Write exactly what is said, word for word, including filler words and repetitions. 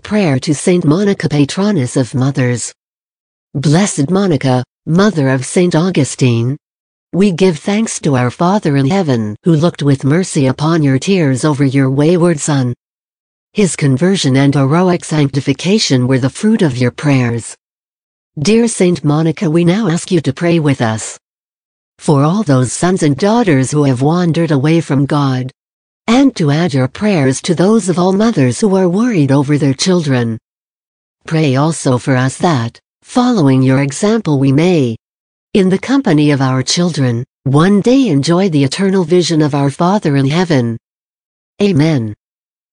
prayer to Saint Monica, patroness of mothers. Blessed Monica, mother of Saint Augustine, we give thanks to our Father in heaven who looked with mercy upon your tears over your wayward son. His conversion and heroic sanctification were the fruit of your prayers. Dear Saint Monica, we now ask you to pray with us for all those sons and daughters who have wandered away from God, and to add your prayers to those of all mothers who are worried over their children. Pray also for us that, following your example, we may, in the company of our children, one day enjoy the eternal vision of our Father in heaven. Amen.